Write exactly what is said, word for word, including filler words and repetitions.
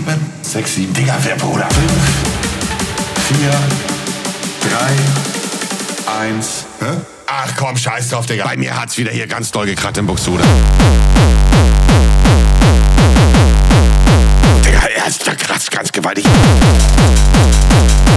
sieben, sechs, sieben. Digga, wer, Bruder? fünf, vier, drei, eins. Hä? Ach komm, scheiß drauf, Digga. Bei mir hat's wieder hier ganz doll gekratzt im Buxtehude. Digga, er ist verkratzt ganz gewaltig.